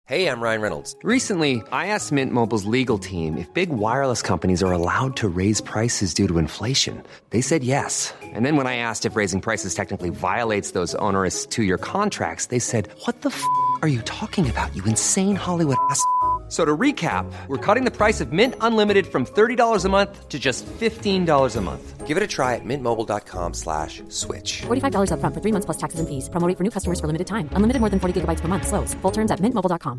Hey, I'm Ryan Reynolds. Recently, I asked Mint Mobile's legal team if big wireless companies are allowed to raise prices due to inflation. They said yes. And then when I asked if raising prices technically violates those onerous two-year contracts, they said, "What the f*** are you talking about, you insane Hollywood ass?" So to recap, we're cutting the price of Mint Unlimited from $30 a month to just $15 a month. Give it a try at mintmobile.com/switch. $45 up front for 3 months plus taxes and fees. Promo rate for new customers for limited time. Unlimited more than 40 gigabytes per month. Slows full terms at mintmobile.com.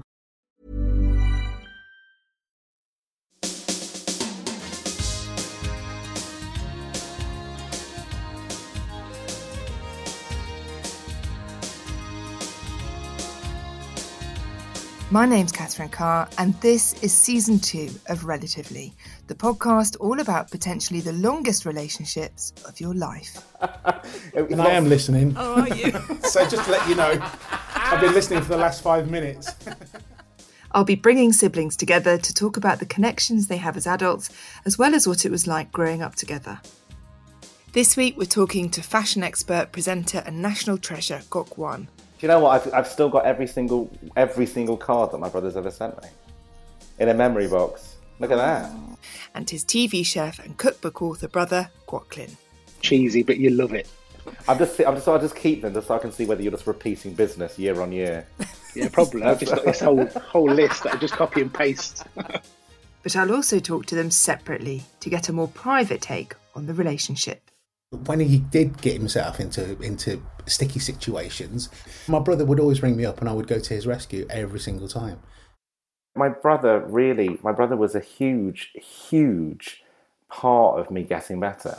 My name's Catherine Carr, and this is Season 2 of Relatively, the podcast all about potentially the longest relationships of your life. And I am listening. Oh, are you? So just to let you know, I've been listening for the last 5 minutes. I'll be bringing siblings together to talk about the connections they have as adults, as well as what it was like growing up together. This week, we're talking to fashion expert, presenter, and national treasure, Gok Wan. Do you know what? I've still got every single card that my brother's ever sent me in a memory box. Look at that. And his TV chef and cookbook author brother, Kwok Lin. Cheesy, but you love it. I just keep them just so I can see whether you're just repeating business year on year. Yeah, probably. I've just got this whole list that I just copy and paste. But I'll also talk to them separately to get a more private take on the relationship. When he did get himself into sticky situations, my brother would always ring me up and I would go to his rescue every single time. My brother was a huge, huge part of me getting better.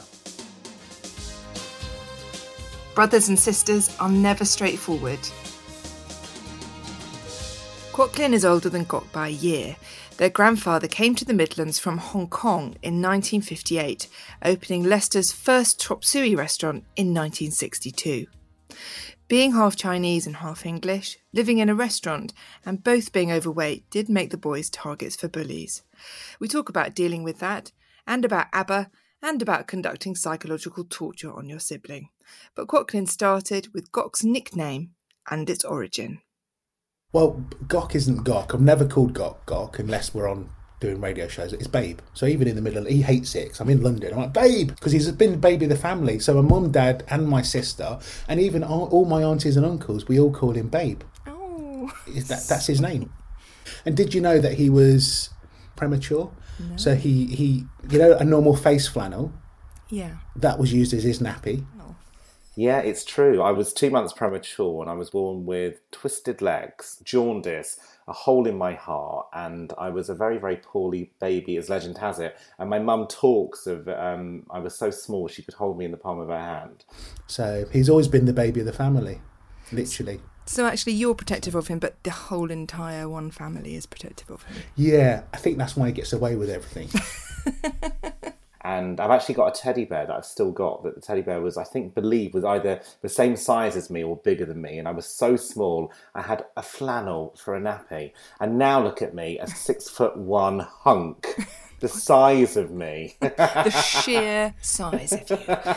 Brothers and sisters are never straightforward. Kwok Lin is older than Gok by a year. Their grandfather came to the Midlands from Hong Kong in 1958, opening Leicester's first chop suey restaurant in 1962. Being half Chinese and half English, living in a restaurant, and both being overweight did make the boys targets for bullies. We talk about dealing with that, and about ABBA, and about conducting psychological torture on your sibling. But Kwok Lin started with Gok's nickname and its origin. Well, Gok isn't Gok. I've never called Gok unless we're on doing radio shows. It's Babe. So even in the middle, he hates it. 'Cause I'm in London. I'm like, Babe! Because he's been the baby of the family. So my mum, dad and my sister, and even all my aunties and uncles, we all call him Babe. Oh. That's his name. And did you know that he was premature? No. So he a normal face flannel? Yeah. That was used as his nappy. Yeah, it's true. I was 2 months premature and I was born with twisted legs, jaundice, a hole in my heart, and I was a very, very poorly baby, as legend has it. And my mum talks of I was so small she could hold me in the palm of her hand. So he's always been the baby of the family, literally. So actually you're protective of him, but the whole entire one family is protective of him. Yeah, I think that's why he gets away with everything. And I've actually got a teddy bear that I've still got, that the teddy bear was either the same size as me or bigger than me. And I was so small, I had a flannel for a nappy. And now look at me, a 6'1" hunk, the size of me. The sheer size of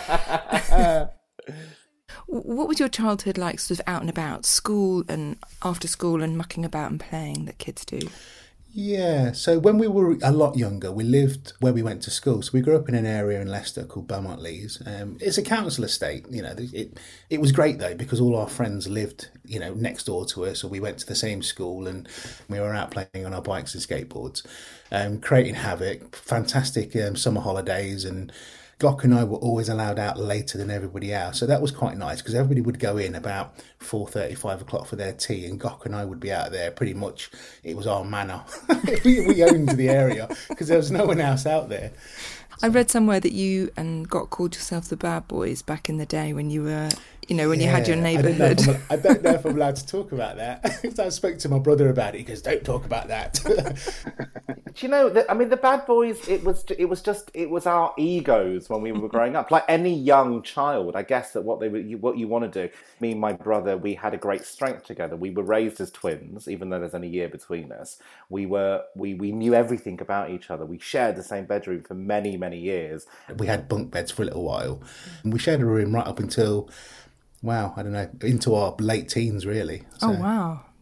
you. What was your childhood like, sort of out and about, school and after school and mucking about and playing that kids do? Yeah, so when we were a lot younger, we lived where we went to school. So we grew up in an area in Leicester called Beaumont Leys. It's a council estate, It was great though because all our friends lived, next door to us, or we went to the same school and we were out playing on our bikes and skateboards, creating havoc. Fantastic summer holidays, and Gok and I were always allowed out later than everybody else. So that was quite nice because everybody would go in about 4:30, 5 o'clock for their tea, and Gok and I would be out there pretty much. It was our manor. we owned the area because there was no one else out there. I read somewhere that you and Gok called yourself the bad boys back in the day when you were, you had your neighbourhood. I don't know if I'm allowed to talk about that. So I spoke to my brother about it. He goes, "Don't talk about that." Do you know, the bad boys, it was our egos when we were growing up. Like any young child, I guess that what you want to do. Me and my brother, we had a great strength together. We were raised as twins, even though there's only a year between us. We knew everything about each other. We shared the same bedroom for many, many years. We had bunk beds for a little while. And we shared a room right up until, into our late teens, really. So. Oh, wow.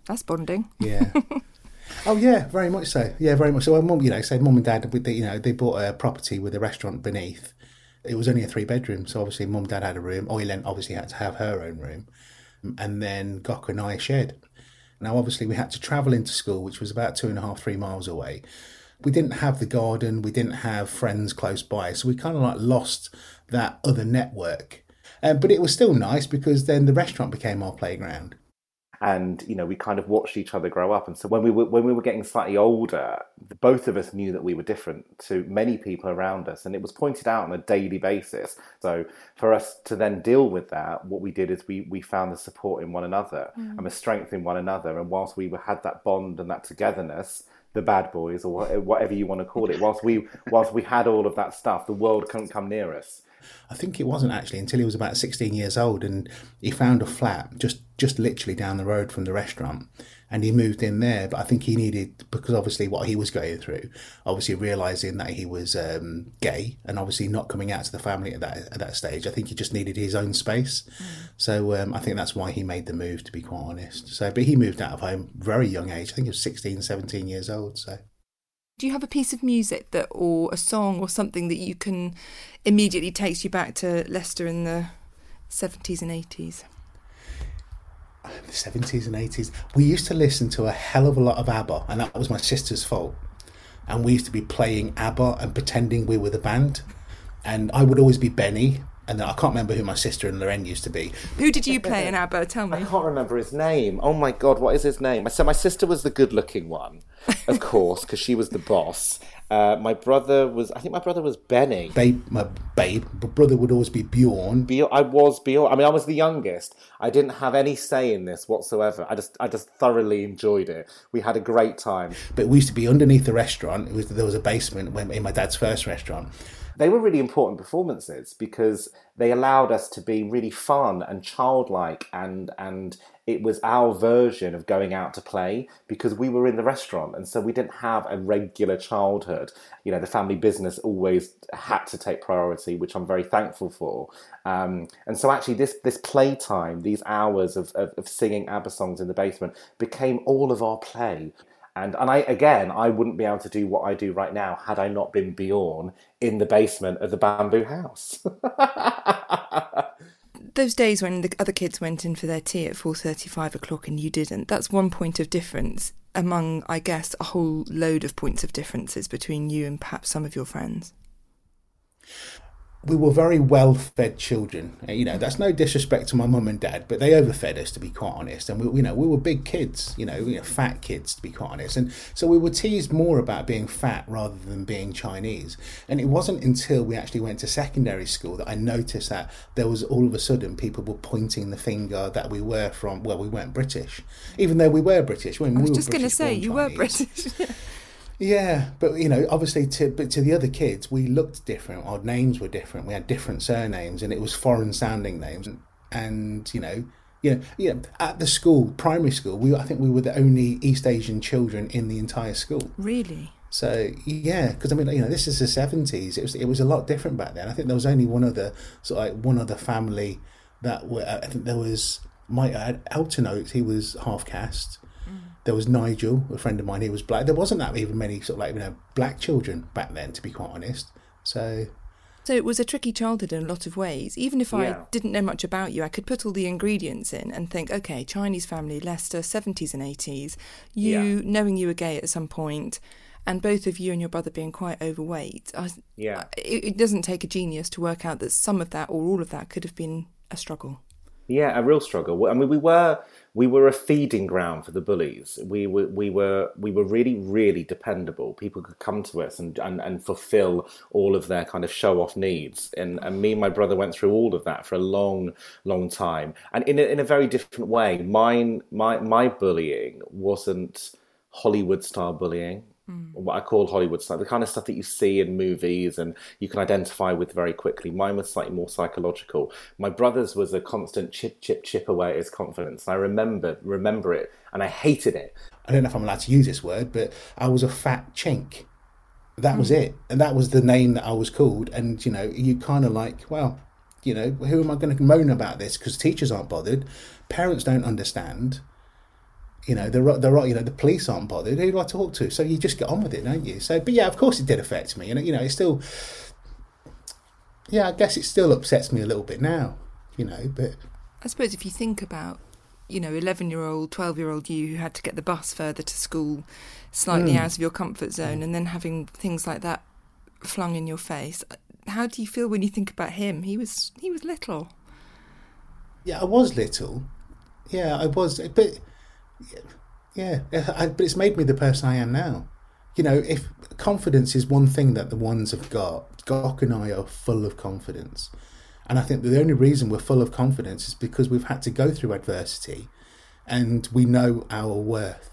That's bonding. Yeah. Oh yeah, very much so. Yeah, very much so. Well, mum, say mum and dad, they bought a property with a restaurant beneath. It was only a 3-bedroom, so obviously mum and dad had a room. Oylen obviously had to have her own room, and then Gok and I shared. Now, obviously, we had to travel into school, which was about 2.5-3 miles away. We didn't have the garden, we didn't have friends close by, so we kind of like lost that other network. But it was still nice because then the restaurant became our playground. And, we kind of watched each other grow up. And so when we were getting slightly older, both of us knew that we were different to many people around us. And it was pointed out on a daily basis. So for us to then deal with that, what we did is we found the support in one another and the strength in one another. And whilst we had that bond and that togetherness, the bad boys, or whatever you want to call it, whilst we had all of that stuff, the world couldn't come near us. I think it wasn't actually until he was about 16 years old, and he found a flat just literally down the road from the restaurant, and he moved in there. But I think he needed, because obviously what he was going through, obviously realising that he was gay and obviously not coming out to the family at that stage, I think he just needed his own space. So I think that's why he made the move, to be quite honest. So, but he moved out of home very young age. I think he was 16, 17 years old. So. Do you have a piece of music or a song or something that you can immediately takes you back to Leicester in the 70s and 80s? The 70s and 80s. We used to listen to a hell of a lot of ABBA, and that was my sister's fault. And we used to be playing ABBA and pretending we were the band. And I would always be Benny. And I can't remember who my sister and Lorraine used to be. Who did you play in ABBA? Tell me. I can't remember his name. Oh my God, what is his name? So my sister was the good-looking one, of course, because she was the boss. My brother was Benny. My brother would always be Bjorn. I was Bjorn. I mean, I was the youngest. I didn't have any say in this whatsoever. I just thoroughly enjoyed it. We had a great time. But we used to be underneath the restaurant. There was a basement in my dad's first restaurant. They were really important performances because they allowed us to be really fun and childlike, and it was our version of going out to play because we were in the restaurant, and so we didn't have a regular childhood. The family business always had to take priority, which I'm very thankful for. And so actually this playtime, these hours of singing ABBA songs in the basement became all of our play. And I wouldn't be able to do what I do right now had I not been Bjorn in the basement of the Bamboo House. Those days when the other kids went in for their tea at 4:30, 5 o'clock and you didn't, that's one point of difference among, I guess, a whole load of points of differences between you and perhaps some of your friends. We were very well-fed children. That's no disrespect to my mum and dad, but they overfed us, to be quite honest. And we were big kids, fat kids, to be quite honest. And so we were teased more about being fat rather than being Chinese. And it wasn't until we actually went to secondary school that I noticed that there was all of a sudden people were pointing the finger that we were from. Well, we weren't British, even though we were British. I was just going to say you were British. Yeah, but obviously to the other kids, we looked different. Our names were different. We had different surnames, and it was foreign-sounding names. And at the school, primary school, I think we were the only East Asian children in the entire school. Really? So yeah, because this is the 70s. It was a lot different back then. I think there was only one other family that were. I think there was Elton Oates. He was half caste. There was Nigel, a friend of mine, he was black. There wasn't that even many black children back then, to be quite honest. So it was a tricky childhood in a lot of ways. Even if I didn't know much about you, I could put all the ingredients in and think, okay, Chinese family, Leicester, 70s and 80s, knowing you were gay at some point, and both of you and your brother being quite overweight. It doesn't take a genius to work out that some of that or all of that could have been a struggle. Yeah, a real struggle. I mean, we were a feeding ground for the bullies. We were really, really dependable. People could come to us and fulfill all of their kind of show-off needs. And me and my brother went through all of that for a long, long time. And in a very different way. My bullying wasn't Hollywood-style bullying. What I call Hollywood style, the kind of stuff that you see in movies and you can identify with very quickly. Mine was slightly more psychological. My brother's was a constant chip away at his confidence. I remember it, and I hated it. I don't know if I'm allowed to use this word, but I was a fat chink. That was it. And that was the name that I was called. And, you kind of like, well, who am I going to moan about this? Because teachers aren't bothered. Parents don't understand. You know, the police aren't bothered. Who do I talk to? So you just get on with it, don't you? So, but yeah, of course it did affect me. And, you know, it's still, yeah, I guess it still upsets me a little bit now, you know, but... I suppose if you think about, you know, 11-year-old, 12-year-old you who had to get the bus further to school, slightly out of your comfort zone, and then having things like that flung in your face, how do you feel when you think about him? He was little. Yeah, I was little. Yeah, I was, but... Yeah, but it's made me the person I am now. You know, if confidence is one thing that the ones have got, Gok and I are full of confidence. And I think that the only reason we're full of confidence is because we've had to go through adversity and we know our worth.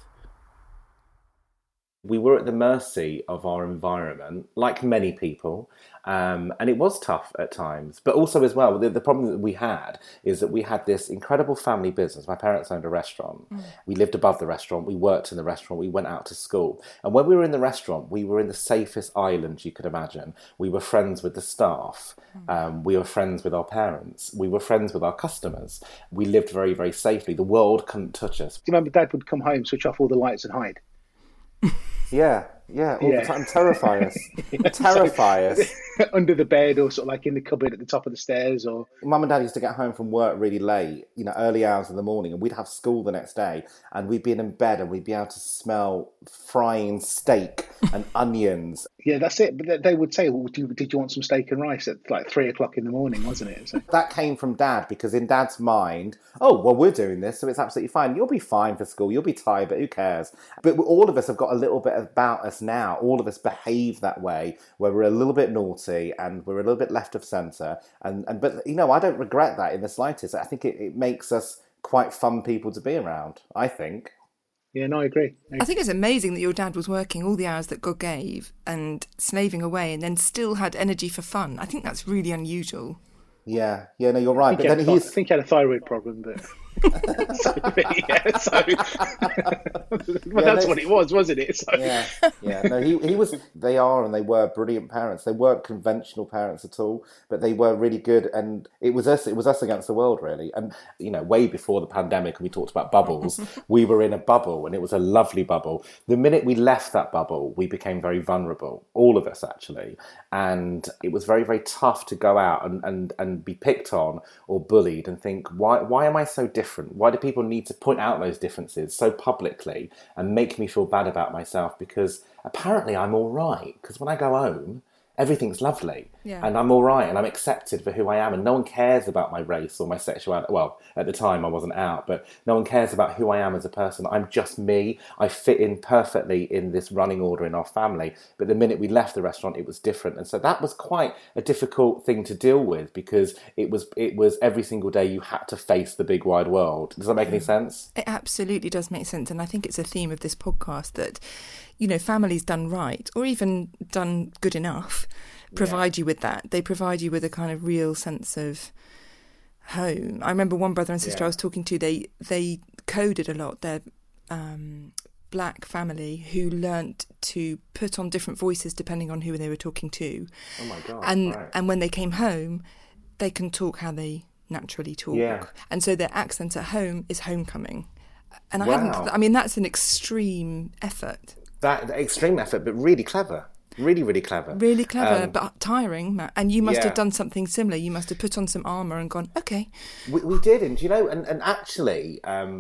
We were at the mercy of our environment, like many people, and it was tough at times. But also as well, the problem that we had is that we had this incredible family business. My parents owned a restaurant. We lived above the restaurant. We worked in the restaurant. We went out to school. And when we were in the restaurant, we were in the safest island you could imagine. We were friends with the staff. We were friends with our parents. We were friends with our customers. We lived very, very safely. The world couldn't touch us. Do you remember Dad would come home, switch off all the lights and hide? Yeah, all the time. Terrify us. Terrify us. Under the bed or sort of like in the cupboard at the top of the stairs or... Mum and Dad used to get home from work really late, you know, early hours in the morning, and we'd have school the next day, and we'd be in bed and we'd be able to smell frying steak and onions. Yeah, that's it. But they would say, well, did you want some steak and rice at like 3 o'clock in the morning, wasn't it? So... That came from Dad, because in Dad's mind, oh, well, we're doing this, so it's absolutely fine. You'll be fine for school. You'll be tired, but who cares? But all of us have got a little bit about us now. All of us behave that way, where we're a little bit naughty and we're a little bit left of centre. But, you know, I don't regret that in the slightest. I think it makes us quite fun people to be around, I think. Yeah, no, I agree. I think it's amazing that your dad was working all the hours that God gave and slaving away and then still had energy for fun. I think that's really unusual. Yeah, no, you're right. I think he had a thyroid problem, but... But that's what it was, wasn't it? So. Yeah. No, he was. They are, and they were brilliant parents. They weren't conventional parents at all, but they were really good. And it was us. It was us against the world, really. And you know, way before the pandemic, we talked about bubbles. We were in a bubble, and it was a lovely bubble. The minute we left that bubble, we became very vulnerable. All of us, actually, and it was very, very tough to go out and be picked on or bullied and think, why am I so different? Why do people need to point out those differences so publicly and make me feel bad about myself? Because apparently I'm all right. Because when I go home, everything's lovely. Yeah. And I'm all right and I'm accepted for who I am, and no one cares about my race or my sexuality. Well, at the time I wasn't out, but no one cares about who I am as a person. I'm just me. I fit in perfectly in this running order in our family. But the minute we left the restaurant, it was different. And so that was quite a difficult thing to deal with, because it was every single day you had to face the big wide world. Does that make any sense? It absolutely does make sense. And I think it's a theme of this podcast that, you know, families done right, or even done good enough, provide you with that. They provide you with a kind of real sense of home. I remember one brother and sister I was talking to, they coded a lot. They're black family who learnt to put on different voices depending on who they were talking to. Oh my God. And when they came home, they can talk how they naturally talk. Yeah. And so their accent at home is homecoming. And I mean, that's an extreme effort. That extreme effort, but really clever. Really, really clever. Really clever, but tiring, Matt. And you must have done something similar. You must have put on some armour and gone, okay. We did, and you know, and actually,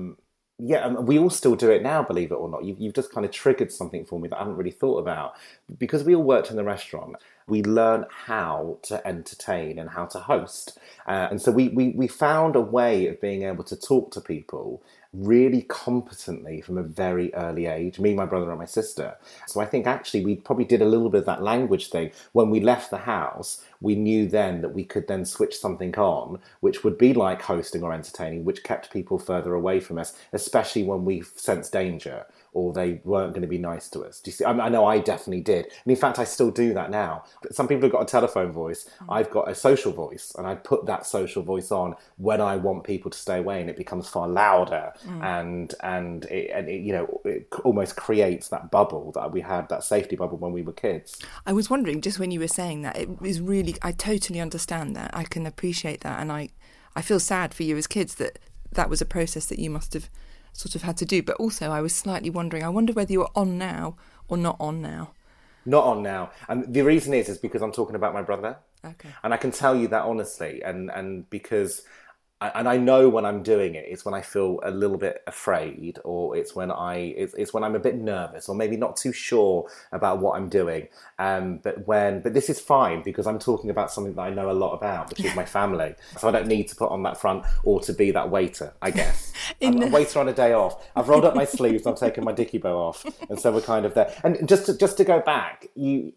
we all still do it now, believe it or not. You've just kind of triggered something for me that I haven't really thought about. Because we all worked in the restaurant, we learned how to entertain and how to host. And so we found a way of being able to talk to people really competently from a very early age, me, my brother and my sister. So I think actually we probably did a little bit of that language thing. When we left the house, we knew then that we could then switch something on, which would be like hosting or entertaining, which kept people further away from us, especially when we sensed danger or they weren't going to be nice to us. Do you see? I know I definitely did. And in fact, I still do that now. Some people have got a telephone voice. I've got a social voice, and I put that social voice on when I want people to stay away, and it becomes far louder. And it you know, it almost creates that bubble that we had, that safety bubble when we were kids. I was wondering, just when you were saying that, it was really, I totally understand that. I can appreciate that. And I feel sad for you as kids that was a process that you must have sort of had to do. But also I was slightly wondering, I wonder whether you're on now or not on now. Not on now. And the reason is because I'm talking about my brother. Okay. And I can tell you that honestly, and because... And I know when I'm doing it, it's when I feel a little bit afraid, or it's when it's when I'm a bit nervous, or maybe not too sure about what I'm doing. But this is fine because I'm talking about something that I know a lot about, which is my family. So I don't need to put on that front or to be that waiter, I guess. I'm a waiter on a day off. I've rolled up my sleeves. I've taken my dicky bow off, and so we're kind of there. And just to go back,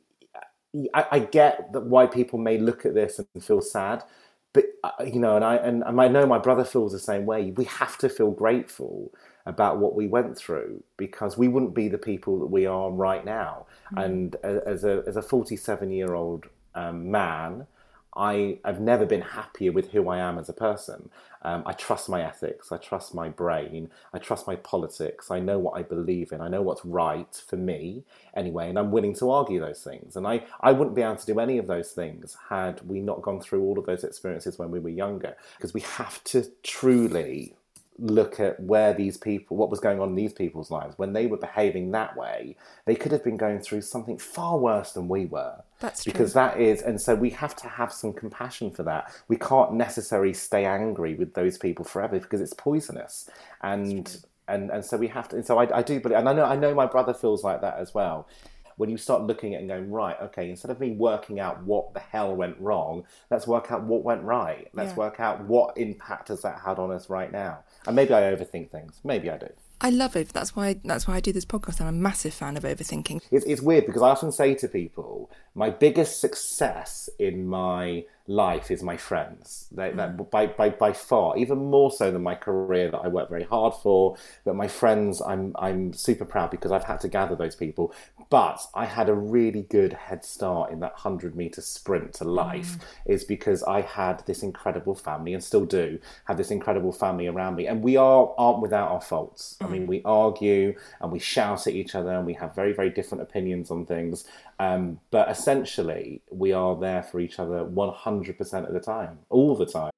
I get that why people may look at this and feel sad. But, and I know my brother feels the same way. We have to feel grateful about what we went through, because we wouldn't be the people that we are right now. And as a 47-year-old man, I've never been happier with who I am as a person. I trust my ethics, I trust my brain, I trust my politics, I know what I believe in, I know what's right for me anyway, and I'm willing to argue those things. And I wouldn't be able to do any of those things had we not gone through all of those experiences when we were younger, because we have to truly look at where these people, what was going on in these people's lives. When they were behaving that way, they could have been going through something far worse than we were. That's true. Because that is, and so we have to have some compassion for that. We can't necessarily stay angry with those people forever because it's poisonous. And so we have to, and so I do believe, and I know my brother feels like that as well. When you start looking at it and going, right, okay, instead of me working out what the hell went wrong, let's work out what went right. Let's work out what impact has that had on us right now. And maybe I overthink things. Maybe I do. I love it. That's why I do this podcast. I'm a massive fan of overthinking. It's weird because I often say to people, my biggest success in my life is my friends. That by far, even more so than my career that I work very hard for. But my friends, I'm super proud because I've had to gather those people. But I had a really good head start in that 100-meter sprint to life, is because I had this incredible family, and still do have this incredible family around me. And we aren't without our faults. I mean, we argue and we shout at each other and we have very, very different opinions on things. But essentially, we are there for each other 100% of the time, all the time.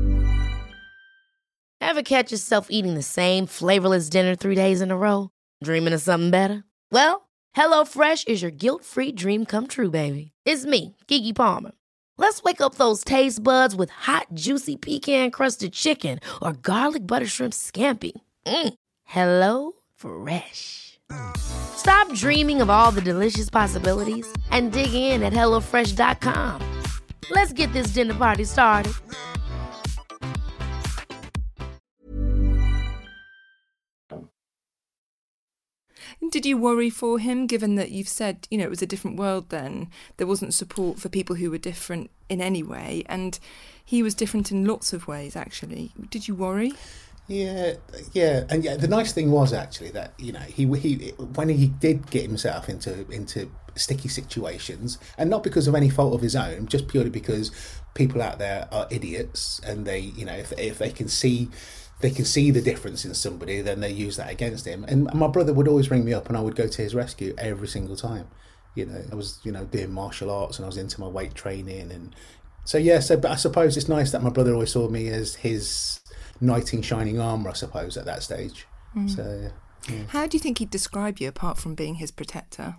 Ever catch yourself eating the same flavorless dinner 3 days in a row? Dreaming of something better? Well, HelloFresh is your guilt-free dream come true, baby. It's me, Keke Palmer. Let's wake up those taste buds with hot, juicy pecan-crusted chicken or garlic butter shrimp scampi. Hello Fresh. Stop dreaming of all the delicious possibilities and dig in at HelloFresh.com. Let's get this dinner party started. Did you worry for him, given that you've said, it was a different world then? There wasn't support for people who were different in any way, and he was different in lots of ways, actually. Did you worry? Yeah. And the nice thing was actually that, he when he did get himself into sticky situations, and not because of any fault of his own, just purely because people out there are idiots, and they, if they can see the difference in somebody, then they use that against him. And my brother would always ring me up and I would go to his rescue every single time. I was, doing martial arts and I was into my weight training. And but I suppose it's nice that my brother always saw me as his knight in shining armour, I suppose, at that stage. So, yeah. How do you think he'd describe you apart from being his protector?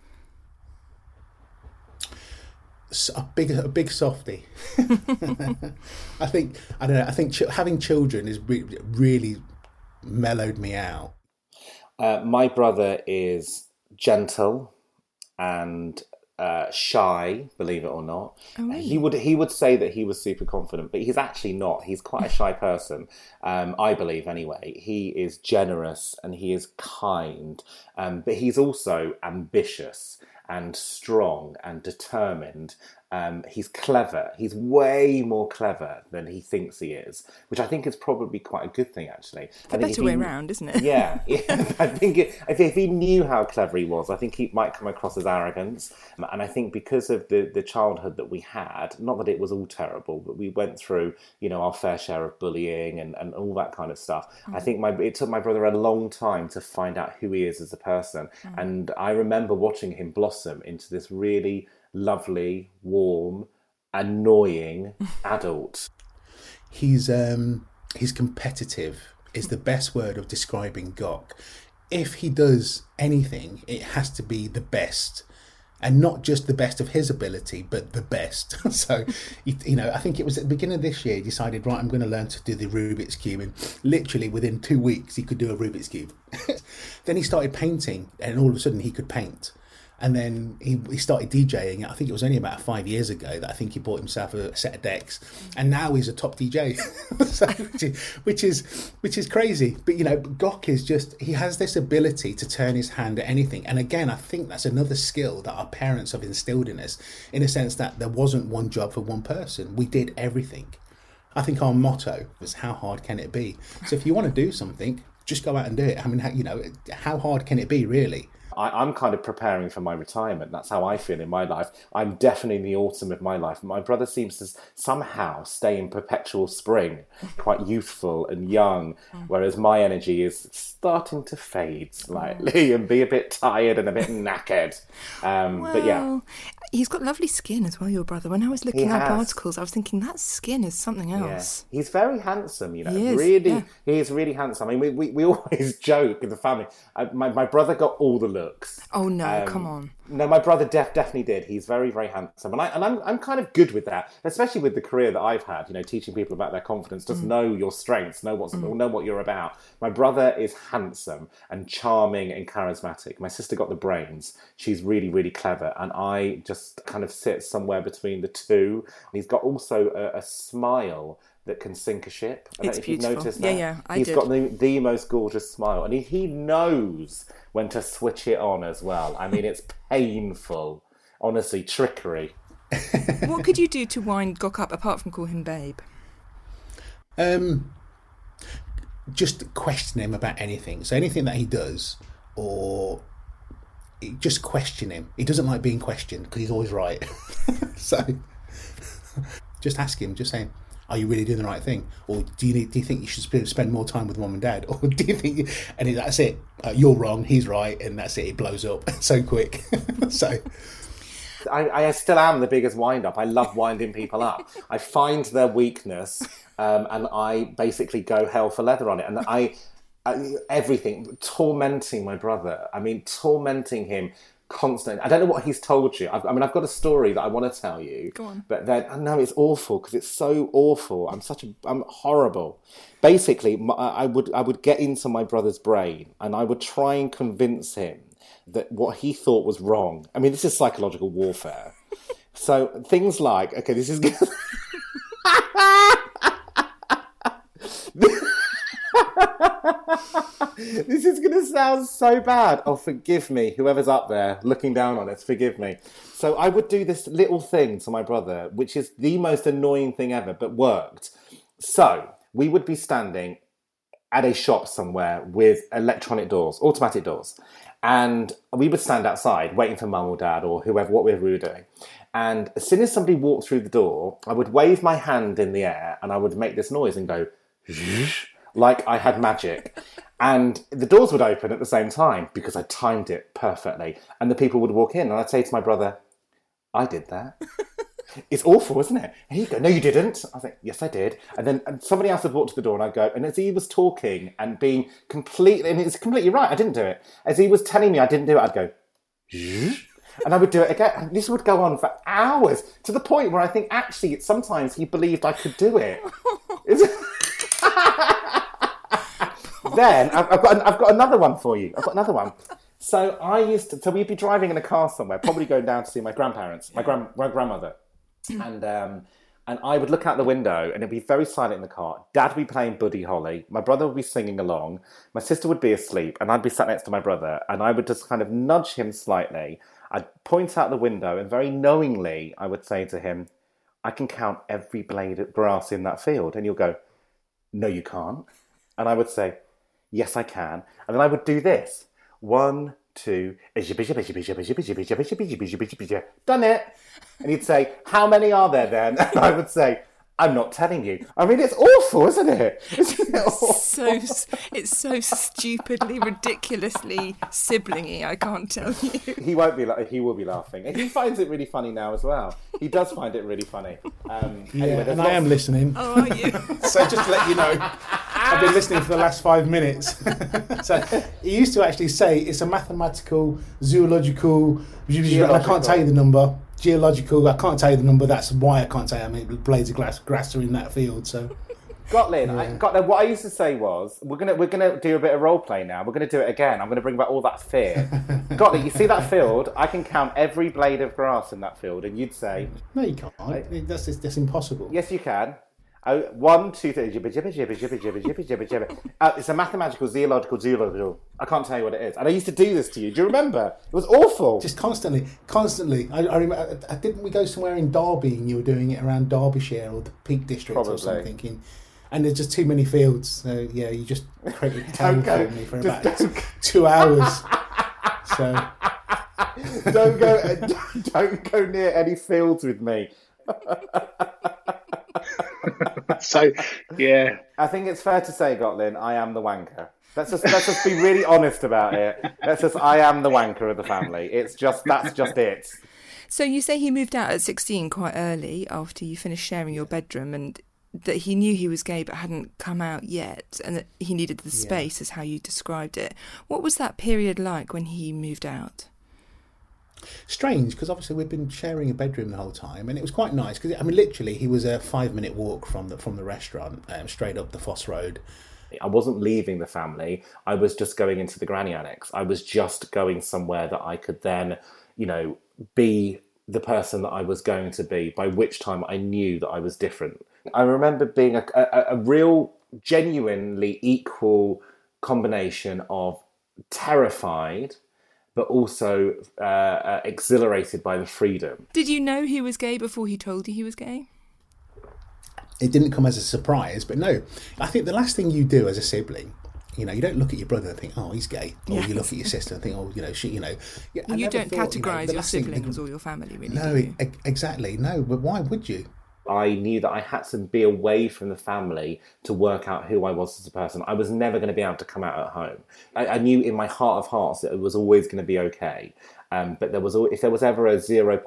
A big softie. I think having children has really mellowed me out. My brother is gentle and shy, believe it or not. Oh, really? He would say that he was super confident, but he's actually not. He's quite a shy person, I believe anyway. He is generous and he is kind, but he's also ambitious and strong and determined. He's clever. He's way more clever than he thinks he is, which I think is probably quite a good thing, actually. The better way around, isn't it? Yeah. I think if he knew how clever he was, I think he might come across as arrogant. And I think because of the childhood that we had, not that it was all terrible, but we went through, our fair share of bullying and all that kind of stuff. I think it took my brother a long time to find out who he is as a person. And I remember watching him blossom into this really lovely, warm, annoying adult. He's competitive. is the best word of describing Gok. If he does anything, it has to be the best. And not just the best of his ability, but the best. So, I think it was at the beginning of this year, he decided, right, I'm going to learn to do the Rubik's Cube. And literally within 2 weeks, he could do a Rubik's Cube. Then he started painting, and all of a sudden he could paint. And then he started DJing. I think it was only about 5 years ago that I think he bought himself a set of decks, and now he's a top DJ, so, which is crazy. But Gok is he has this ability to turn his hand at anything. And again, I think that's another skill that our parents have instilled in us, in a sense that there wasn't one job for one person. We did everything. I think our motto was, how hard can it be? So if you want to do something, just go out and do it. I mean, how hard can it be, really? I'm kind of preparing for my retirement. That's how I feel in my life. I'm definitely in the autumn of my life. My brother seems to somehow stay in perpetual spring, quite youthful and young, whereas my energy is starting to fade slightly and be a bit tired and a bit knackered. But yeah. He's got lovely skin as well, your brother. When I was looking up articles, I was thinking that skin is something else. Yeah. He's very handsome, He is really handsome. I mean, we always joke in the family. My brother got all the looks. Oh no, come on. No, my brother definitely did. He's very, very handsome, and I'm kind of good with that, especially with the career that I've had. Teaching people about their confidence. Just know your strengths, know what you're about. My brother is handsome and charming and charismatic. My sister got the brains. She's really, really clever, and I just kind of sit somewhere between the two. He's got also a smile that can sink a ship. I don't know if you've noticed that. Yeah, He's got the most gorgeous smile, and he knows when to switch it on as well. I mean, it's painful. Honestly, trickery. What could you do to wind Gok up, apart from call him babe? Just question him about anything. So anything that he does, or just question him. He doesn't like being questioned because he's always right. So just ask him, just saying, are you really doing the right thing? Or do you think you should spend more time with mum and dad? Or do you think, and that's it, you're wrong, he's right, and that's it, it blows up so quick. So I still am the biggest wind-up. I love winding people up. I find their weakness, and I basically go hell for leather on it. And I everything, tormenting my brother. I mean, tormenting him constantly. I don't know what he's told you. I've got a story that I want to tell you. Go on. But then, no, it's awful because it's so awful. I'm horrible. Basically, I would get into my brother's brain and I would try and convince him that what he thought was wrong. I mean, this is psychological warfare. So things like, okay, this is good. This is going to sound so bad. Oh, forgive me, whoever's up there looking down on us, forgive me. So I would do this little thing to my brother, which is the most annoying thing ever, but worked. So we would be standing at a shop somewhere with electronic doors, automatic doors. And we would stand outside waiting for mum or dad or whoever, whatever we were doing. And as soon as somebody walked through the door, I would wave my hand in the air and I would make this noise and go, like I had magic. And the doors would open at the same time because I timed it perfectly. And the people would walk in and I'd say to my brother, I did that. It's awful, isn't it? And he'd go, no, you didn't. I think, yes, I did. And then somebody else would walk to the door and I'd go, and as he was talking and being completely, and it's completely right, I didn't do it. As he was telling me I didn't do it, I'd go, and I would do it again. And this would go on for hours to the point where I think actually sometimes he believed I could do it. Then I've got another one for you. I've got another one. So we'd be driving in a car somewhere, probably going down to see my grandparents, my grandmother. And I would look out the window and it'd be very silent in the car. Dad would be playing Buddy Holly. My brother would be singing along. My sister would be asleep and I'd be sat next to my brother and I would just kind of nudge him slightly. I'd point out the window and very knowingly I would say to him, I can count every blade of grass in that field. And you'll go, no, you can't. And I would say, yes, I can. And then I would do this. 1, 2, done it. And he'd say, how many are there then? And I would say, I'm not telling you. I mean, it's awful, isn't it? Isn't it awful? It's so stupidly, ridiculously siblingy, I can't tell you. He won't be. He will be laughing. And he finds it really funny now as well. He does find it really funny. Anyway, and I am listening. Oh, are you? So just to let you know. I've been listening for the last 5 minutes. So he used to actually say it's a mathematical, zoological, I can't tell you the number. Geological, I can't tell you the number. That's why I can't tell you how many blades of grass are in that field. So, Gotlin, what I used to say was, we're gonna do a bit of role play now. We're gonna do it again. I'm gonna bring back all that fear. Gotlin, you see that field? I can count every blade of grass in that field, and you'd say, no, you can't. That's impossible. Yes, you can. 1, 2, 3, jibber, jibber, jibber, jibber, jibber, jibber, jibber, jibber. It's a mathematical, zoological. I can't tell you what it is. And I used to do this to you. Do you remember? It was awful. Just constantly. I remember. Didn't we go somewhere in Derby and you were doing it around Derbyshire or the Peak District or something? And there's just too many fields. So yeah, you just created hell for me for about 2 hours. So don't go near any fields with me. So, yeah. I think it's fair to say, Gotlin, I am the wanker. Let's just be really honest about it. I am the wanker of the family. That's just it. So you say he moved out at 16 quite early after you finished sharing your bedroom, and that he knew he was gay but hadn't come out yet, and that he needed the space, is how you described it. What was that period like when he moved out? Strange, because obviously we've been sharing a bedroom the whole time, and it was quite nice because literally he was a 5-minute walk from the restaurant, straight up the Foss Road. I wasn't leaving the family. I was just going into the granny annex. I was just going somewhere that I could then, be the person that I was going to be. By which time I knew that I was different. I remember being a real, genuinely equal combination of terrified, but also exhilarated by the freedom. Did you know he was gay before he told you he was gay? It didn't come as a surprise, but no. I think the last thing you do as a sibling, you don't look at your brother and think, oh, he's gay. Or you look at your sister and think, oh, she. Yeah, well, you don't categorise your siblings or your family, really, no, do you? Exactly. No, but why would you? I knew that I had to be away from the family to work out who I was as a person. I was never going to be able to come out at home. I knew in my heart of hearts that it was always going to be okay. But if there was ever a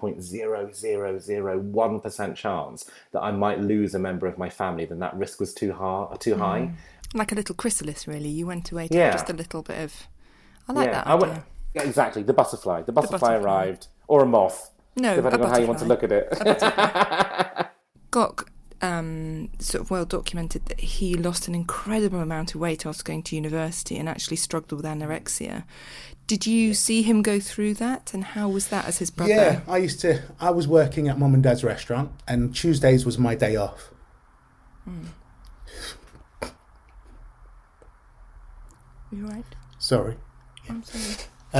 0.0001% chance that I might lose a member of my family, then that risk was too high. Like a little chrysalis, really. You went away to have just a little bit of... I like that idea. Yeah, exactly. The butterfly. The butterfly arrived. Or a moth. No, depending on how you want to look at it. Gok sort of well documented that he lost an incredible amount of weight after going to university and actually struggled with anorexia. Did you see him go through that, and how was that as his brother? Yeah, I was working at Mum and Dad's restaurant, and Tuesdays was my day off. You right? Sorry. I'm sorry.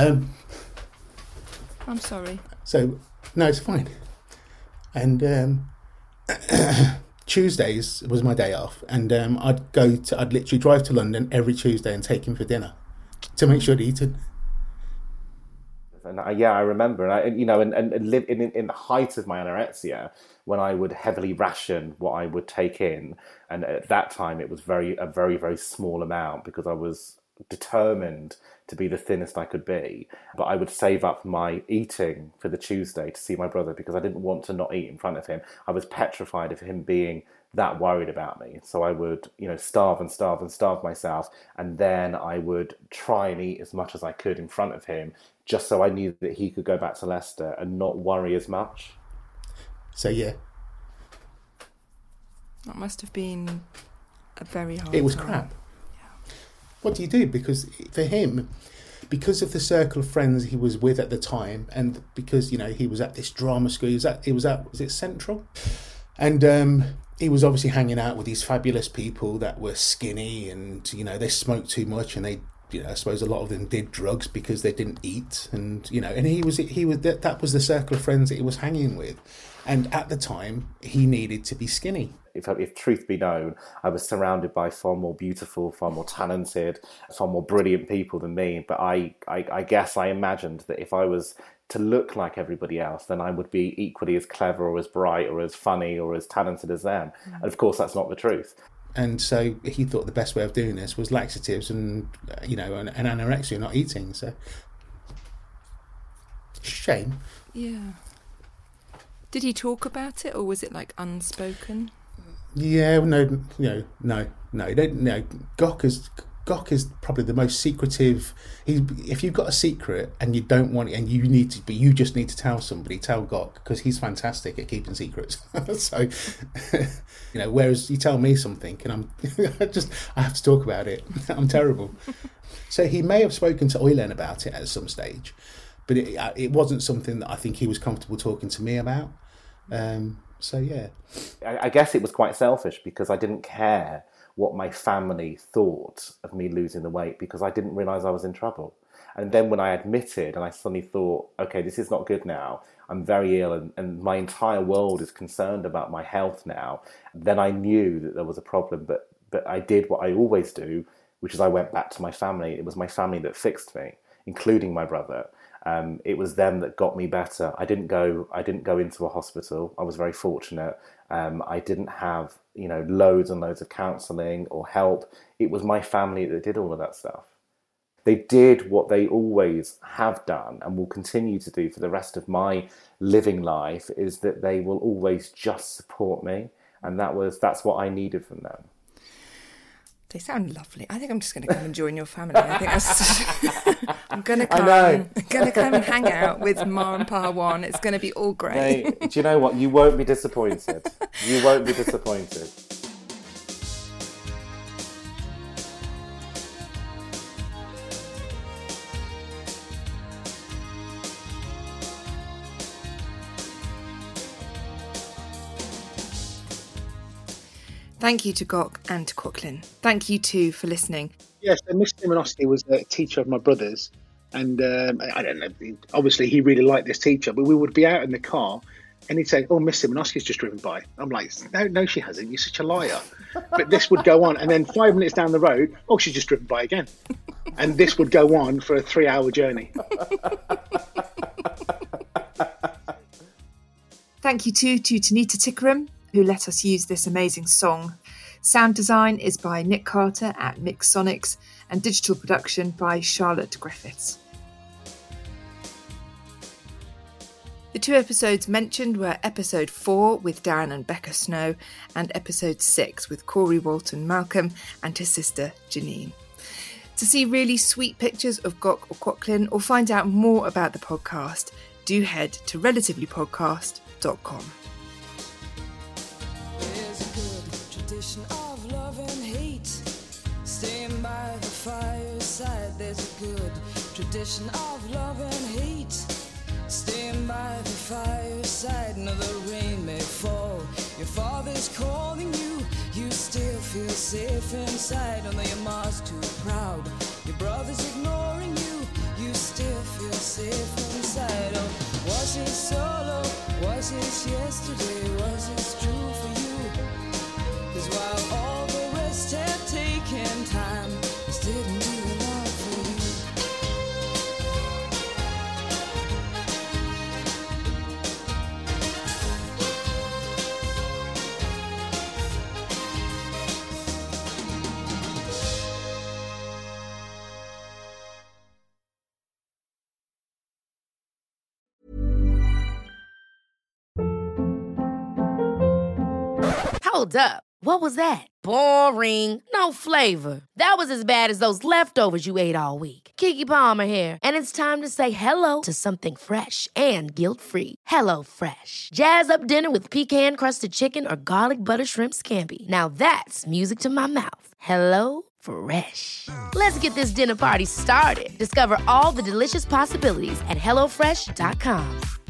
I'm sorry. So, no, it's fine. And Tuesdays was my day off, and I'd literally drive to London every Tuesday and take him for dinner to make sure he'd eaten. And I remember, and live in the height of my anorexia, when I would heavily ration what I would take in, and at that time it was a very, very small amount because I was determined to be the thinnest I could be. But I would save up my eating for the Tuesday to see my brother because I didn't want to not eat in front of him. I was petrified of him being that worried about me. So I would, starve myself, and then I would try and eat as much as I could in front of him, just so I knew that he could go back to Leicester and not worry as much. So yeah. That must have been a very hard It was time. crap. What do you do? Because for him, because of the circle of friends he was with at the time, and because he was at this drama school, was it Central, and he was obviously hanging out with these fabulous people that were skinny, and they smoked too much, and they, I suppose a lot of them did drugs because they didn't eat, and and he was that was the circle of friends that he was hanging with, and at the time he needed to be skinny. If truth be known, I was surrounded by far more beautiful, far more talented, far more brilliant people than me. But I guess I imagined that if I was to look like everybody else, then I would be equally as clever or as bright or as funny or as talented as them. And of course, that's not the truth. And so he thought the best way of doing this was laxatives and, and anorexia, not eating. So, shame. Yeah. Did he talk about it, or was it like unspoken? Yeah, no. No, you don't. No, Gok is probably the most secretive. If you've got a secret and you don't want it, and you just need to tell somebody, tell Gok, because he's fantastic at keeping secrets. So, whereas you tell me something and I have to talk about it. I'm terrible. So he may have spoken to Oylen about it at some stage, but it wasn't something that I think he was comfortable talking to me about. So yeah, I guess it was quite selfish because I didn't care what my family thought of me losing the weight because I didn't realise I was in trouble. And then when I admitted and I suddenly thought, okay, this is not good now, I'm very ill and my entire world is concerned about my health now, then I knew that there was a problem. But I did what I always do, which is I went back to my family. It was my family that fixed me, including my brother. It was them that got me better. I didn't go into a hospital. I was very fortunate. I didn't have, loads and loads of counselling or help. It was my family that did all of that stuff. They did what they always have done and will continue to do for the rest of my living life, is that they will always just support me. And that's what I needed from them. They sound lovely. I think I'm just going to come and join your family. I think that's I'm going to come. I'm going to come and hang out with Ma and Pa Wan. It's going to be all great. Mate, do you know what? You won't be disappointed. You won't be disappointed. Thank you to Gok and to Kwok-Lin. Thank you too for listening. Yes, Mr. Simonoski was a teacher of my brother's, and I don't know, obviously he really liked this teacher, but we would be out in the car and he'd say, oh, Miss Simonoski's just driven by. I'm like, no, she hasn't, you're such a liar. But this would go on, and then 5 minutes down the road, oh, she's just driven by again. And this would go on for a 3-hour journey. Thank you too to Tanita Tikaram, who let us use this amazing song. Sound design is by Nick Carter at Mixsonics, and digital production by Charlotte Griffiths. The 2 episodes mentioned were episode 4 with Darren and Becca Snow, and episode 6 with Corey Walton Malcolm and his sister Janine. To see really sweet pictures of Gok or Kwok-Lin or find out more about the podcast, do head to relativelypodcast.com. Of love and hate, staying by the fireside. There's a good tradition of love and hate, staying by the fireside. Now the rain may fall, your father's calling you, you still feel safe inside. Although your mom's too proud, your brother's ignoring you, you still feel safe inside. Oh, was it solo? Was it yesterday? Was it true for you? 'Cause while all the rest have taken time, this didn't do a lot for you. Hold up. What was that? Boring. No flavor. That was as bad as those leftovers you ate all week. Keke Palmer here, and it's time to say hello to something fresh and guilt-free. Hello Fresh. Jazz up dinner with pecan-crusted chicken or garlic butter shrimp scampi. Now that's music to my mouth. Hello Fresh. Let's get this dinner party started. Discover all the delicious possibilities at HelloFresh.com.